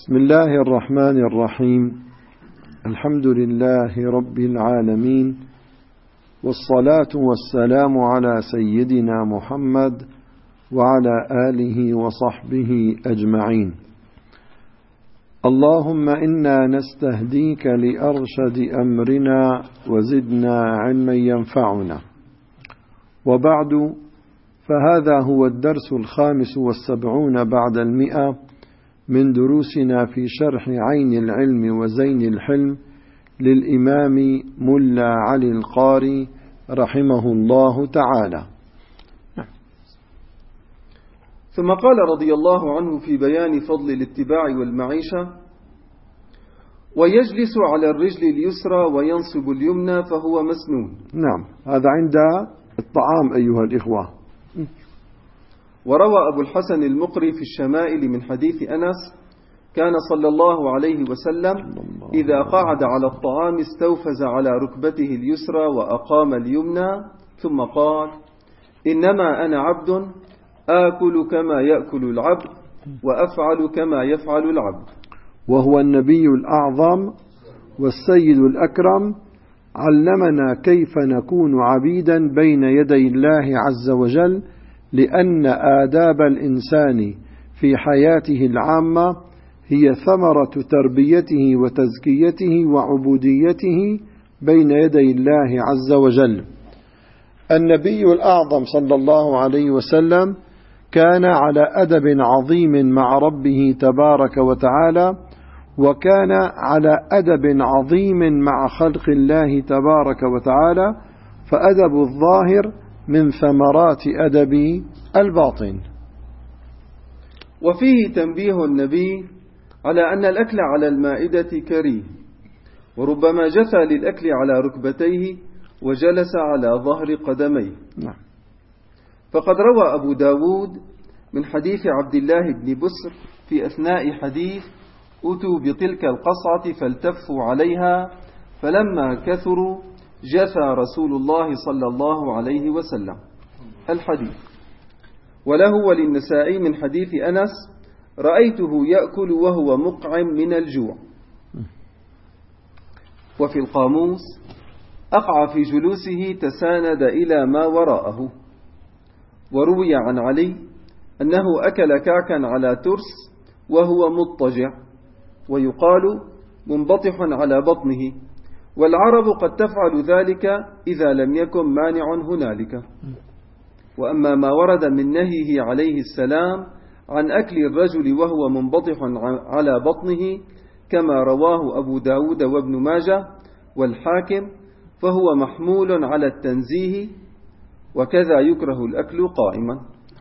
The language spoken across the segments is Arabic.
بسم الله الرحمن الرحيم. الحمد لله رب العالمين، والصلاة والسلام على سيدنا محمد وعلى آله وصحبه أجمعين. اللهم إنا نستهديك لأرشد أمرنا وزدنا علما ينفعنا. وبعد، فهذا هو الدرس 75 بعد 100 من دروسنا في شرح عين العلم وزين الحلم للإمام ملا علي القاري رحمه الله تعالى. ثم قال رضي الله عنه في بيان فضل الاتباع والمعيشة: ويجلس على الرجل اليسرى وينصب اليمنى فهو مسنون. نعم، هذا عند الطعام أيها الإخوة. وروى أبو الحسن المقري في الشمائل من حديث أنس: كان صلى الله عليه وسلم إذا قعد على الطعام استوفز على ركبته اليسرى وأقام اليمنى، ثم قال: إنما أنا عبد آكل كما يأكل العبد وأفعل كما يفعل العبد. وهو النبي الأعظم والسيد الأكرم، علمنا كيف نكون عبيدا بين يدي الله عز وجل، لأن آداب الإنسان في حياته العامة هي ثمرة تربيته وتزكيته وعبوديته بين يدي الله عز وجل. النبي الأعظم صلى الله عليه وسلم كان على أدب عظيم مع ربه تبارك وتعالى، وكان على أدب عظيم مع خلق الله تبارك وتعالى، فأدب الظاهر من ثمرات أدب الباطن. وفيه تنبيه النبي على أن الأكل على المائدة كريه، وربما جثى للأكل على ركبتيه وجلس على ظهر قدميه. فقد روى أبو داود من حديث عبد الله بن بسر في أثناء حديث: أتوا بتلك القصعة فالتفوا عليها، فلما كثروا جثى رسول الله صلى الله عليه وسلم. الحديث. وله وللنسائي من حديث أنس: رأيته يأكل وهو مقعم من الجوع. وفي القاموس: أقع في جلوسه تساند إلى ما وراءه. وروي عن علي أنه أكل كعكا على ترس وهو مضطجع، ويقال منبطح على بطنه، والعرب قد تفعل ذلك إذا لم يكن مانع هنالك. وأما ما ورد من نهيه عليه السلام عن أكل الرجل وهو منبطح على بطنه كما رواه أبو داود وابن ماجه والحاكم، فهو محمول على التنزيه، وكذا يكره الأكل قائما.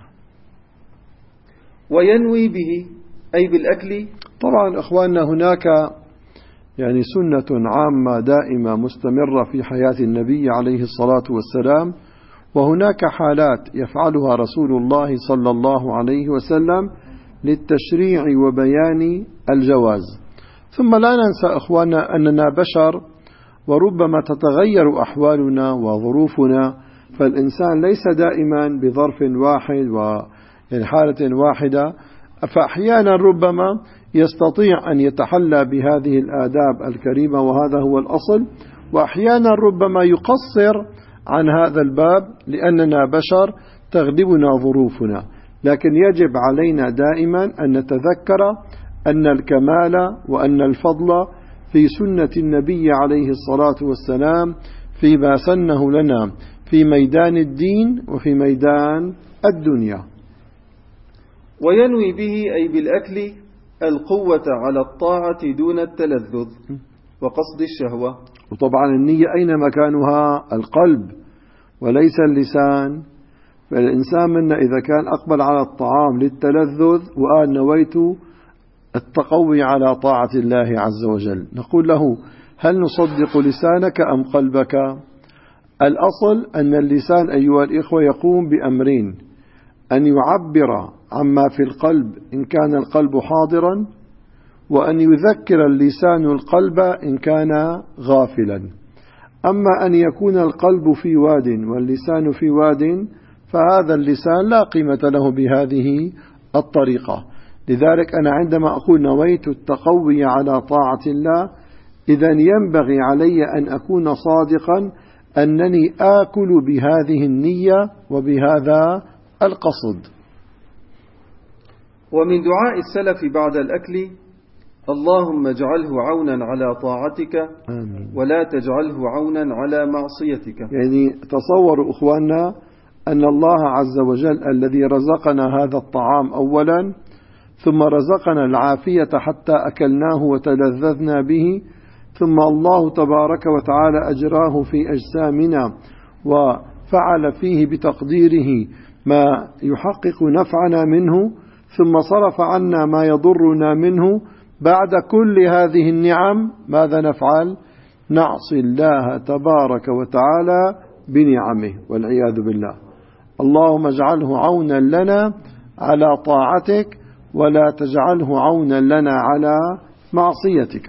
وينوي به أي بالأكل. طبعا أخواننا، هناك سنة عامة دائمة مستمرة في حياة النبي عليه الصلاة والسلام، وهناك حالات يفعلها رسول الله صلى الله عليه وسلم للتشريع وبيان الجواز. ثم لا ننسى أخواننا أننا بشر، وربما تتغير أحوالنا وظروفنا، فالإنسان ليس دائما بظرف واحد وحالة واحدة، فأحيانا ربما يستطيع أن يتحلى بهذه الآداب الكريمة، وهذا هو الأصل، وأحيانا ربما يقصر عن هذا الباب لأننا بشر تغلبنا ظروفنا. لكن يجب علينا دائما أن نتذكر أن الكمال وأن الفضل في سنة النبي عليه الصلاة والسلام فيما سنه لنا في ميدان الدين وفي ميدان الدنيا. وينوي به أي بالأكل القوة على الطاعة دون التلذذ وقصد الشهوة. وطبعا النية أين مكانها؟ القلب وليس اللسان. فالإنسان منا إذا كان أقبل على الطعام للتلذذ وقال نويت التقوي على طاعة الله عز وجل، نقول له: هل نصدق لسانك أم قلبك؟ الأصل أن اللسان أيها الإخوة يقوم بأمرين: أن يعبر عما في القلب إن كان القلب حاضرا، وأن يذكر اللسان القلب إن كان غافلا. أما أن يكون القلب في واد واللسان في واد، فهذا اللسان لا قيمة له بهذه الطريقة. لذلك أنا عندما أقول نويت التقوي على طاعة الله، إذن ينبغي علي أن أكون صادقا أنني آكل بهذه النية وبهذا القصد. ومن دعاء السلف بعد الأكل: اللهم اجعله عونا على طاعتك آمين. ولا تجعله عونا على معصيتك. يعني تصوروا أخواننا أن الله عز وجل الذي رزقنا هذا الطعام أولا، ثم رزقنا العافية حتى أكلناه وتلذذنا به، ثم الله تبارك وتعالى أجراه في أجسامنا وفعل فيه بتقديره ما يحقق نفعنا منه، ثم صرف عنا ما يضرنا منه. بعد كل هذه النعم ماذا نفعل؟ نعصي الله تبارك وتعالى بنعمه والعياذ بالله. اللهم اجعله عونا لنا على طاعتك ولا تجعله عونا لنا على معصيتك.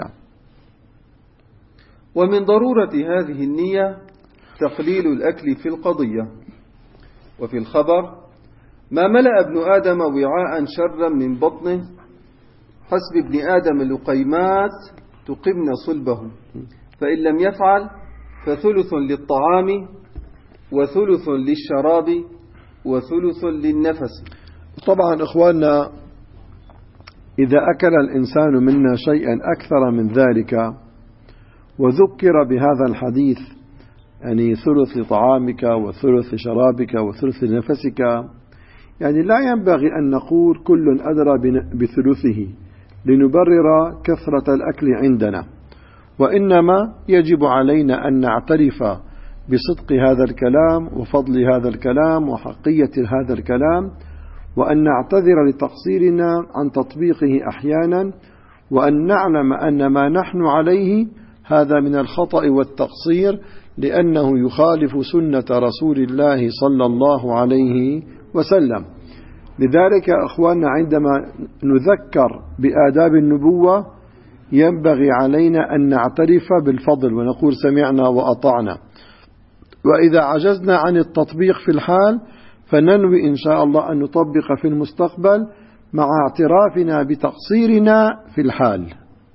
ومن ضرورة هذه النية تقليل الأكل في القضية. وفي الخبر: ما ملأ ابن آدم وعاء شرا من بطنه، حسب ابن آدم لقيمات تقمن صلبه، فإن لم يفعل فثلث للطعام وثلث للشراب وثلث للنفس. طبعا إخواننا، إذا أكل الإنسان منا شيئا أكثر من ذلك وذكر بهذا الحديث، يعني ثلث لطعامك وثلث لشرابك وثلث لنفسك، يعني لا ينبغي أن نقول كل أدرى بثلثه لنبرر كثرة الأكل عندنا، وإنما يجب علينا أن نعترف بصدق هذا الكلام وفضل هذا الكلام وحقية هذا الكلام، وأن نعتذر لتقصيرنا عن تطبيقه أحيانا، وأن نعلم أن ما نحن عليه هذا من الخطأ والتقصير، لأنه يخالف سنة رسول الله صلى الله عليه وسلم. لذلك أخواننا، عندما نذكر بآداب النبوة ينبغي علينا أن نعترف بالفضل ونقول سمعنا وأطعنا، وإذا عجزنا عن التطبيق في الحال فننوي إن شاء الله أن نطبق في المستقبل مع اعترافنا بتقصيرنا في الحال.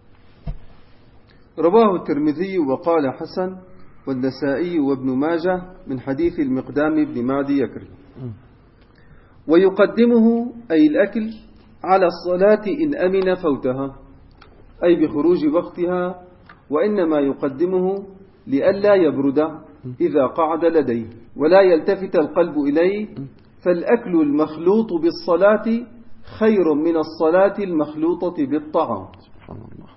رواه الترمذي وقال حسن، والنسائي وابن ماجه من حديث المقدام بن معدي يكري. ويقدمه أي الأكل على الصلاة إن أمن فوتها، أي بخروج وقتها، وإنما يقدمه لئلا يبرد إذا قعد لديه ولا يلتفت القلب إليه، فالأكل المخلوط بالصلاة خير من الصلاة المخلوطة بالطعام. سبحان الله.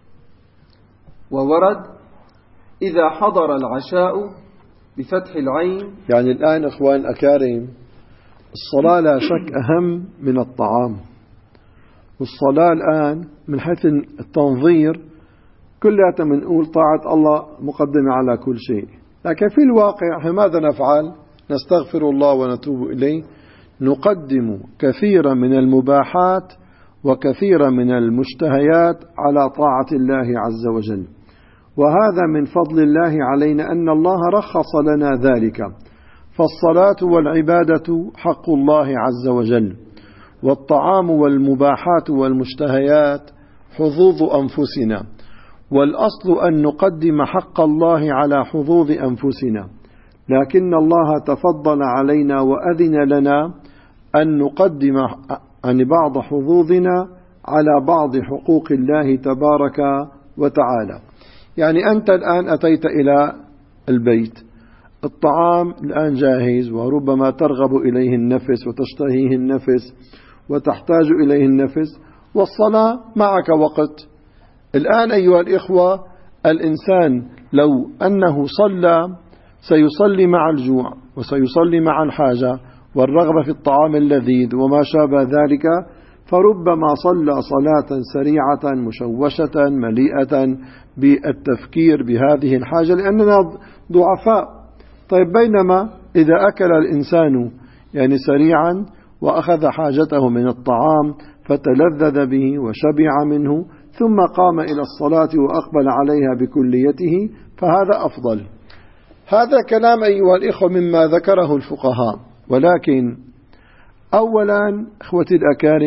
وورد: إذا حضر العشاء بفتح العين. يعني الآن إخوان الأكارم، الصلاة لا شك أهم من الطعام، والصلاة الآن من حيث التنظير كلها منقول طاعة الله مقدمة على كل شيء، لكن في الواقع ماذا نفعل؟ نستغفر الله ونتوب إليه، نقدم كثيرا من المباحات وكثيرا من المشتهيات على طاعة الله عز وجل، وهذا من فضل الله علينا أن الله رخص لنا ذلك. فالصلاة والعبادة حق الله عز وجل، والطعام والمباحات والمشتهيات حظوظ أنفسنا، والأصل أن نقدم حق الله على حظوظ أنفسنا، لكن الله تفضل علينا وأذن لنا أن نقدم عن بعض حظوظنا على بعض حقوق الله تبارك وتعالى. يعني أنت الآن أتيت إلى البيت، الطعام الآن جاهز وربما ترغب إليه النفس وتشتهيه النفس وتحتاج إليه النفس، والصلاة معك وقت. الآن أيها الإخوة، الإنسان لو أنه صلى سيصلي مع الجوع وسيصلي مع الحاجة والرغبة في الطعام اللذيذ وما شابه ذلك، فربما صلى صلاة سريعة مشوشة مليئة بالتفكير بهذه الحاجة لأننا ضعفاء. طيب، بينما إذا أكل الإنسان يعني سريعا وأخذ حاجته من الطعام فتلذذ به وشبع منه ثم قام إلى الصلاة وأقبل عليها بكليته، فهذا أفضل. هذا كلام أيها الإخوة مما ذكره الفقهاء، ولكن أولا إخوتي الأكارم،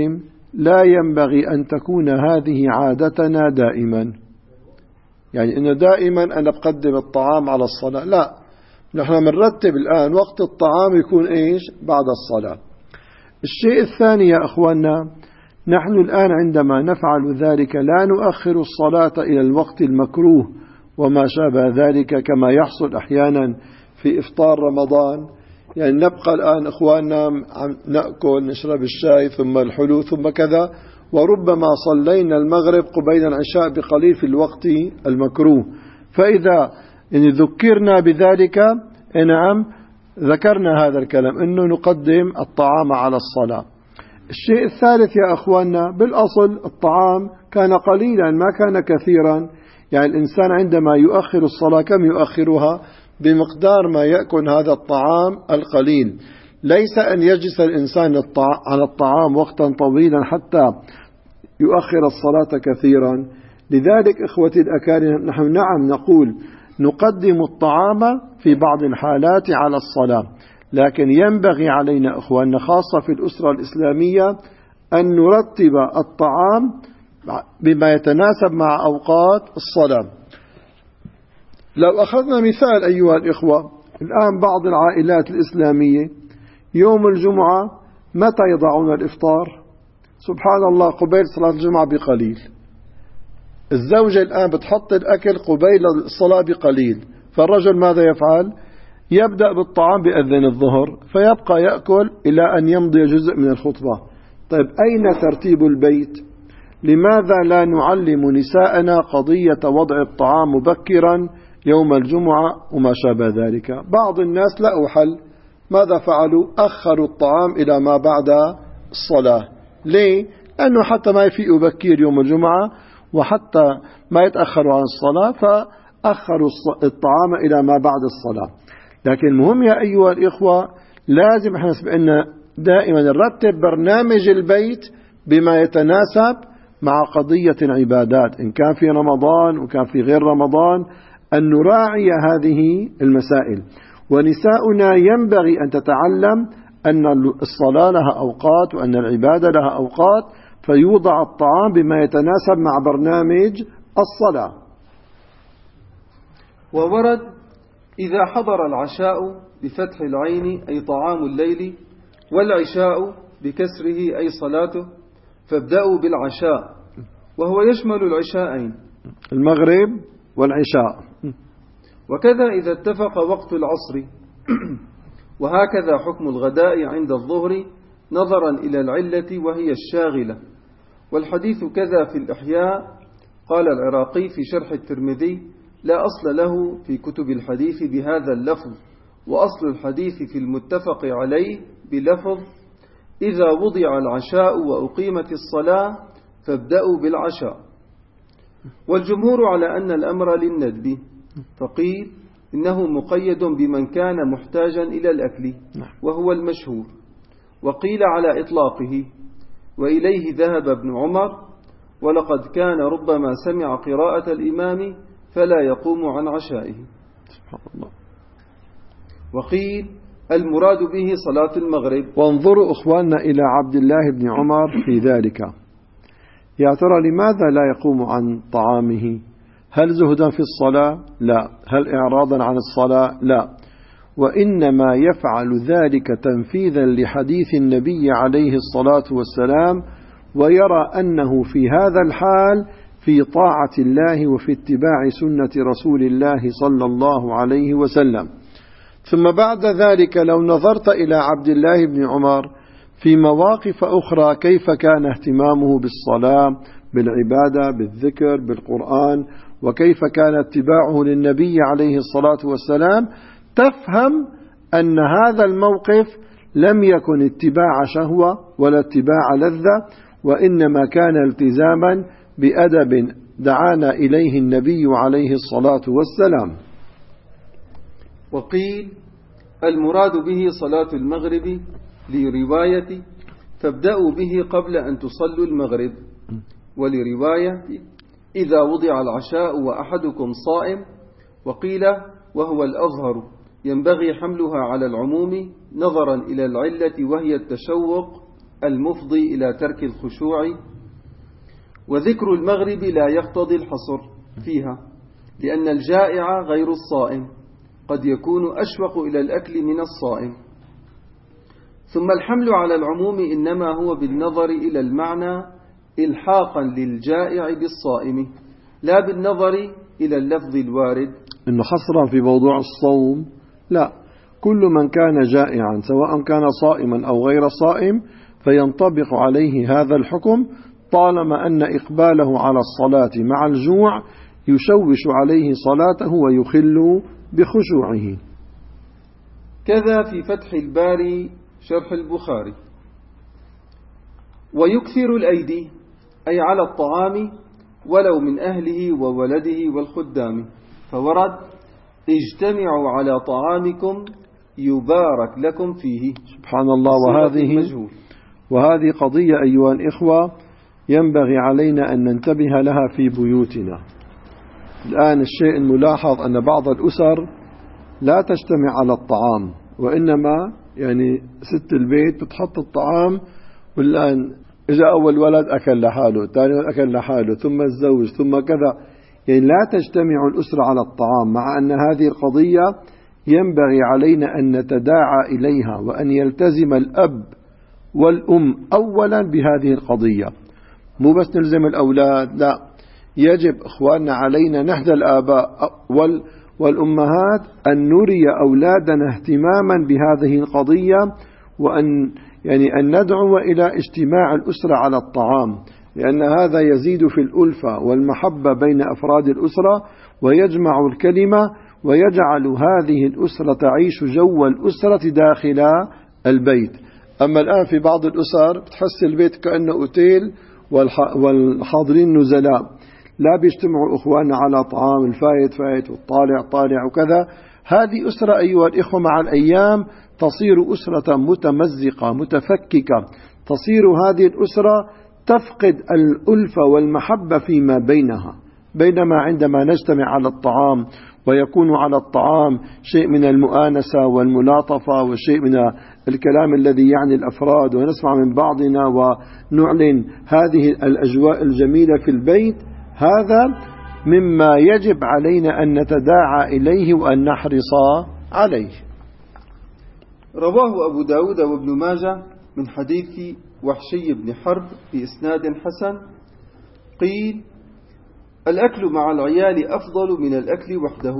لا ينبغي أن تكون هذه عادتنا دائما، يعني إنه دائما أنا بقدم الطعام على الصلاة، لا، نحن بنرتب الآن وقت الطعام يكون إيش؟ بعد الصلاة. الشيء الثاني يا أخواننا، نحن الآن عندما نفعل ذلك لا نؤخر الصلاة إلى الوقت المكروه وما شابه ذلك كما يحصل أحيانا في إفطار رمضان. يعني نبقى الآن إخواننا نأكل نشرب الشاي ثم الحلو ثم كذا، وربما صلينا المغرب قبيل العشاء بقليل في الوقت المكروه، فإذا ذكرنا بذلك نعم ذكرنا هذا الكلام أنه نقدم الطعام على الصلاة. الشيء الثالث يا أخواننا، بالأصل الطعام كان قليلا ما كان كثيرا، يعني الإنسان عندما يؤخر الصلاة كم يؤخرها؟ بمقدار ما يأكل هذا الطعام القليل، ليس أن يجلس الإنسان على الطعام وقتا طويلا حتى يؤخر الصلاة كثيرا. لذلك إخوتي الأكارم نحن نعم نقول نقدم الطعام في بعض الحالات على الصلاة، لكن ينبغي علينا إخواننا خاصة في الأسرة الإسلامية أن نرتب الطعام بما يتناسب مع أوقات الصلاة. لو أخذنا مثال أيها الإخوة، الآن بعض العائلات الإسلامية يوم الجمعة متى يضعون الإفطار؟ سبحان الله قبيل صلاة الجمعة بقليل. الزوجة الآن بتحط الأكل قبيل الصلاة بقليل، فالرجل ماذا يفعل؟ يبدأ بالطعام بأذن الظهر فيبقى يأكل إلى أن يمضي جزء من الخطبة. طيب أين ترتيب البيت؟ لماذا لا نعلم نساءنا قضية وضع الطعام مبكرا يوم الجمعة وما شابه ذلك؟ بعض الناس لقوا حل، ماذا فعلوا؟ أخروا الطعام إلى ما بعد الصلاة. ليه؟ لأنه حتى ما يفيقوا بكير يوم الجمعة وحتى ما يتأخروا عن الصلاة فأخروا الطعام إلى ما بعد الصلاة. لكن المهم يا أيها الإخوة لازم احنا دائما نرتب برنامج البيت بما يتناسب مع قضية العبادات، إن كان في رمضان وكان في غير رمضان، أن نراعي هذه المسائل. ونساؤنا ينبغي أن تتعلم أن الصلاة لها أوقات وأن العبادة لها أوقات، فيوضع الطعام بما يتناسب مع برنامج الصلاة. وورد إذا حضر العشاء بفتح العين أي طعام الليل، والعشاء بكسره أي صلاته، فابدأوا بالعشاء، وهو يشمل العشاءين المغرب والعشاء. وكذا إذا اتفق وقت العصر. وهكذا حكم الغداء عند الظهر نظرا إلى العلة وهي الشاغلة. والحديث كذا في الإحياء. قال العراقي في شرح الترمذي: لا أصل له في كتب الحديث بهذا اللفظ، وأصل الحديث في المتفق عليه بلفظ: إذا وضع العشاء وأقيمت الصلاة فابدأوا بالعشاء. والجمهور على أن الأمر للندب، فقيل إنه مقيد بمن كان محتاجا إلى الأكل وهو المشهور، وقيل على إطلاقه، وإليه ذهب ابن عمر، ولقد كان ربما سمع قراءة الإمام فلا يقوم عن عشائه. سبحان الله. وقيل المراد به صلاة المغرب. وانظروا أخواننا إلى عبد الله بن عمر في ذلك، يا ترى لماذا لا يقوم عن طعامه؟ هل زهدا في الصلاة؟ لا. هل إعراضا عن الصلاة؟ لا. وإنما يفعل ذلك تنفيذا لحديث النبي عليه الصلاة والسلام، ويرى أنه في هذا الحال في طاعة الله وفي اتباع سنة رسول الله صلى الله عليه وسلم. ثم بعد ذلك لو نظرت إلى عبد الله بن عمر في مواقف أخرى كيف كان اهتمامه بالصلاة، بالعبادة، بالذكر، بالقرآن، وكيف كان اتباعه للنبي عليه الصلاة والسلام، تفهم أن هذا الموقف لم يكن اتباع شهوة ولا اتباع لذة، وإنما كان التزاما بأدب دعانا إليه النبي عليه الصلاة والسلام. وقيل المراد به صلاة المغرب لرواية فابدأوا به قبل أن تصلوا المغرب، ولرواية إذا وضع العشاء وأحدكم صائم. وقيل وهو الأظهر ينبغي حملها على العموم نظرا إلى العلة وهي التشوق المفضي إلى ترك الخشوع. وذكر المغرب لا يقتضي الحصر فيها، لأن الجائع غير الصائم قد يكون أشوق إلى الأكل من الصائم. ثم الحمل على العموم إنما هو بالنظر إلى المعنى إلحاقا للجائع بالصائم، لا بالنظر إلى اللفظ الوارد. إنه حصرا في موضوع الصوم لا، كل من كان جائعا سواء كان صائما أو غير صائم فينطبق عليه هذا الحكم، طالما أن إقباله على الصلاة مع الجوع يشوش عليه صلاته ويخل بخشوعه. كذا في فتح الباري شرح البخاري. ويكثر الأيدي أي على الطعام ولو من أهله وولده والخدام، فورد اجتمعوا على طعامكم يبارك لكم فيه. سبحان الله. وهذه قضية أيها الإخوة ينبغي علينا أن ننتبه لها في بيوتنا. الآن الشيء الملاحظ أن بعض الأسر لا تجتمع على الطعام، وإنما يعني ست البيت بتحط الطعام، والآن إذا أول ولد أكل لحاله، ثاني ولد أكل لحاله، ثم الزوج، ثم كذا، يعني لا تجتمع الأسرة على الطعام، مع أن هذه القضية ينبغي علينا أن نتداعى إليها، وأن يلتزم الأب والأم أولا بهذه القضية، مو بس نلزم الأولاد، لا، يجب إخواننا علينا نحن الآباء والأمهات أن نري أولادنا اهتماما بهذه القضية، وأن أن ندعو إلى اجتماع الأسرة على الطعام، لأن هذا يزيد في الألفة والمحبة بين أفراد الأسرة، ويجمع الكلمة، ويجعل هذه الأسرة تعيش جو الأسرة داخل البيت. أما الآن في بعض الأسر بتحس البيت كأنه أوتيل والحاضرين نزلاء، لا بيجتمعوا إخواننا على طعام، الفايت فايت والطالع طالع وكذا. هذه أسرة أيها الإخوة مع الأيام تصير أسرة متمزقة متفككة، تصير هذه الأسرة تفقد الألفة والمحبة فيما بينها، بينما عندما نجتمع على الطعام ويكون على الطعام شيء من المؤانسة والملاطفة وشيء من الكلام الذي يعني الأفراد، ونسمع من بعضنا ونعلن هذه الأجواء الجميلة في البيت، هذا مما يجب علينا أن نتداعى إليه وأن نحرص عليه. رواه أبو داود وابن ماجه من حديث وحشي بن حرب بإسناد حسن قيل: الأكل مع العيال أفضل من الأكل وحده،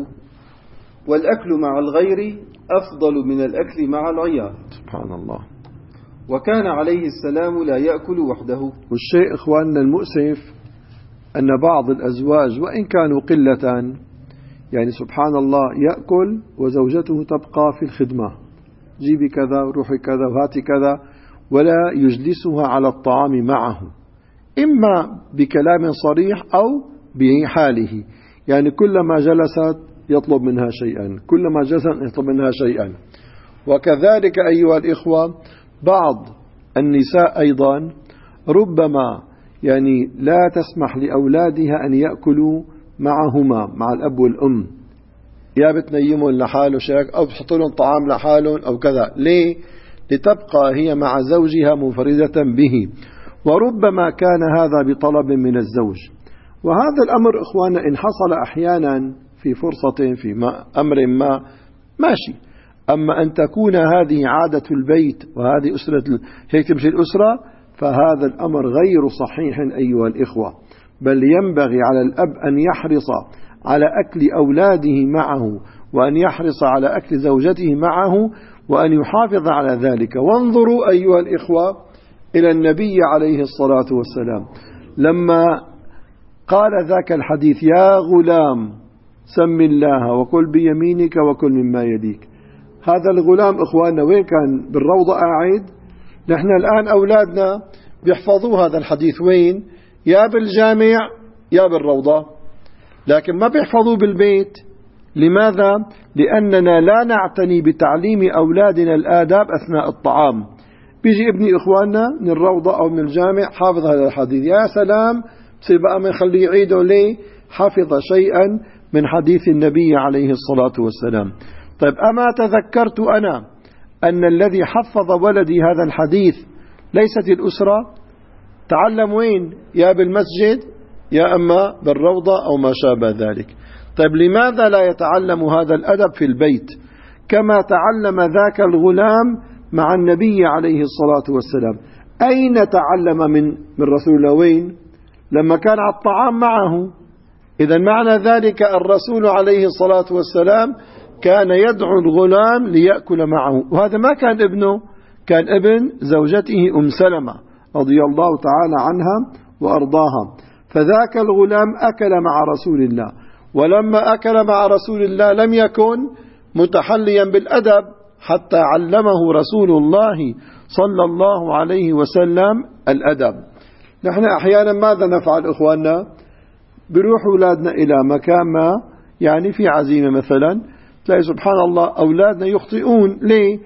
والأكل مع الغير أفضل من الأكل مع العيال. سبحان الله. وكان عليه السلام لا يأكل وحده. والشيء إخواننا المؤسف أن بعض الأزواج وإن كانوا قلة، يعني سبحان الله، يأكل وزوجته تبقى في الخدمة، جيبي كذا وروحي كذا وهاتي كذا، ولا يجلسها على الطعام معه، إما بكلام صريح أو بحاله، يعني كلما جلست يطلب منها شيئا، كلما جلست يطلب منها شيئا. وكذلك أيها الإخوة بعض النساء أيضا ربما يعني لا تسمح لأولادها أن يأكلوا معهما، مع الأب والأم، يا بتنيمون لحاله شيء أو بتحط لهم طعام لحالهم أو كذا. ليه؟ لتبقى هي مع زوجها منفردة به، وربما كان هذا بطلب من الزوج. وهذا الأمر إخوانا إن حصل أحيانا في فرصة في أمر ما ماشي، أما أن تكون هذه عادة البيت وهذه أسرة هيك تمشي الأسرة، فهذا الأمر غير صحيح أيها الإخوة، بل ينبغي على الأب أن يحرص على أكل أولاده معه، وأن يحرص على أكل زوجته معه، وأن يحافظ على ذلك. وانظروا أيها الإخوة إلى النبي عليه الصلاة والسلام لما قال ذاك الحديث: يا غلام سم الله وكل بيمينك وكل مما يليك. هذا الغلام إخواننا وين كان؟ بالروضة قاعد. نحن الآن أولادنا بيحفظوا هذا الحديث وين؟ يا بالجامع يا بالروضة، لكن ما بيحفظوا بالبيت. لماذا؟ لأننا لا نعتني بتعليم أولادنا الآداب أثناء الطعام. بيجي ابني إخواننا من الروضة أو من الجامع حافظ هذا الحديث، يا سلام، بصير بقى من خليه يعيده. ليه؟ حفظ شيئا من حديث النبي عليه الصلاة والسلام. طيب أما تذكرت أنا أن الذي حفظ ولدي هذا الحديث ليست الأسرة، تعلم وين؟ يا بالمسجد يا أما بالروضة أو ما شابه ذلك. طيب لماذا لا يتعلم هذا الأدب في البيت كما تعلم ذاك الغلام مع النبي عليه الصلاة والسلام؟ أين تعلم من رسول الله؟ وين؟ لما كان على الطعام معه. إذا معنى ذلك الرسول عليه الصلاة والسلام كان يدعو الغلام ليأكل معه، وهذا ما كان ابنه، كان ابن زوجته أم سلمة رضي الله تعالى عنها وأرضاها. فذاك الغلام أكل مع رسول الله، ولما أكل مع رسول الله لم يكن متحليا بالأدب حتى علمه رسول الله صلى الله عليه وسلم الأدب. نحن أحيانا ماذا نفعل إخواننا؟ بروح أولادنا إلى مكان ما، يعني في عزيمة مثلا، تلاقي سبحان الله أولادنا يخطئون. ليه؟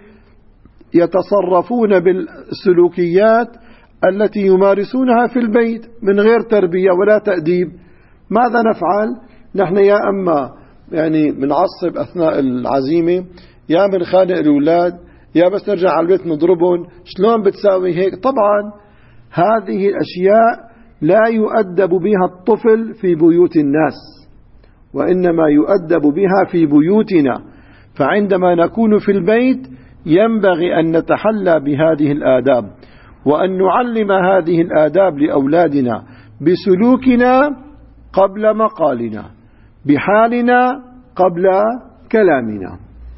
يتصرفون بالسلوكيات التي يمارسونها في البيت من غير تربية ولا تأديب. ماذا نفعل؟ نحن يا أما يعني بنعصب أثناء العزيمة، يا بنخانق الأولاد، يا بس نرجع على البيت نضربهم. شلون بتساوي هيك؟ طبعا هذه الأشياء لا يؤدب بها الطفل في بيوت الناس، وإنما يؤدب بها في بيوتنا. فعندما نكون في البيت ينبغي أن نتحلى بهذه الآداب، وأن نعلم هذه الآداب لأولادنا بسلوكنا قبل مقالنا، بحالنا قبل كلامنا.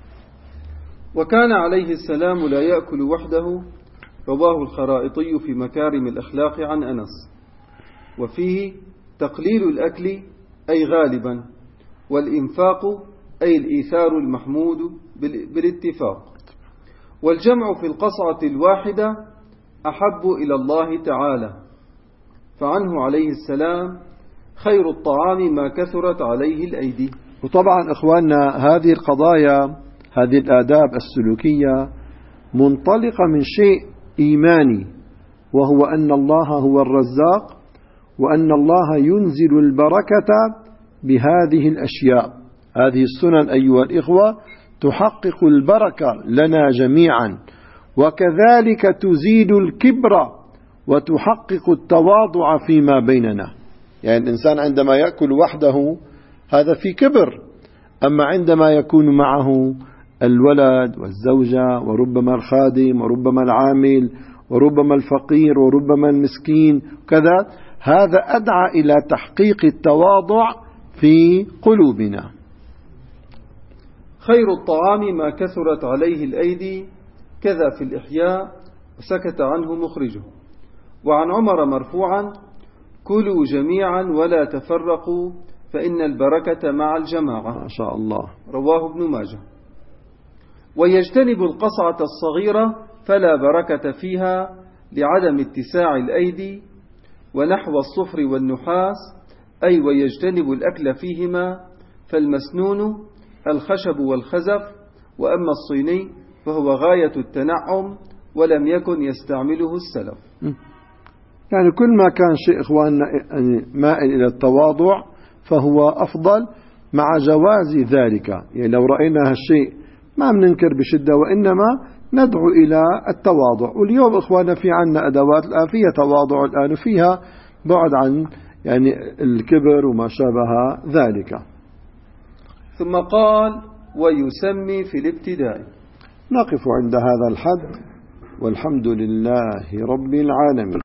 وكان عليه السلام لا يأكل وحده، رواه الخرائطي في مكارم الأخلاق عن أنس. وفيه تقليل الأكل أي غالبا، والإنفاق أي الإيثار المحمود بالاتفاق، والجمع في القصعة الواحدة أحب إلى الله تعالى. فعنه عليه السلام خير الطعام ما كثرت عليه الأيدي. وطبعا إخواننا هذه القضايا، هذه الآداب السلوكية منطلقة من شيء إيماني، وهو أن الله هو الرزاق، وأن الله ينزل البركة بهذه الأشياء. هذه السنن أيها الإخوة تحقق البركة لنا جميعا، وكذلك تزيد الكبر وتحقق التواضع فيما بيننا. يعني الإنسان عندما يأكل وحده هذا في كبر، أما عندما يكون معه الولد والزوجة وربما الخادم وربما العامل وربما الفقير وربما المسكين كذا، هذا أدعى إلى تحقيق التواضع في قلوبنا. خير الطعام ما كثرت عليه الأيدي، كذا في الإحياء، وسكت عنه مخرجه. وعن عمر مرفوعا: كلوا جميعا ولا تفرقوا فإن البركة مع الجماعة. ما شاء الله. رواه ابن ماجه. ويجتنب القصعة الصغيرة فلا بركة فيها لعدم اتساع الأيدي، ونحو الصفر والنحاس أي ويجتنب الأكل فيهما، فالمسنون الخشب والخزف، وأما الصيني فهو غاية التنعم ولم يكن يستعمله السلف. يعني كل ما كان شيء إخواننا مائل إلى التواضع فهو أفضل، مع جواز ذلك. يعني لو رأينا هالشيء ما بننكر بشدة، وإنما ندعو إلى التواضع. واليوم إخواننا في عنا أدوات الآن فيها تواضع الآن، وفيها بعد عن يعني الكبر وما شابه ذلك. ثم قال: ويسمي في الابتداء. نقف عند هذا الحد، والحمد لله رب العالمين.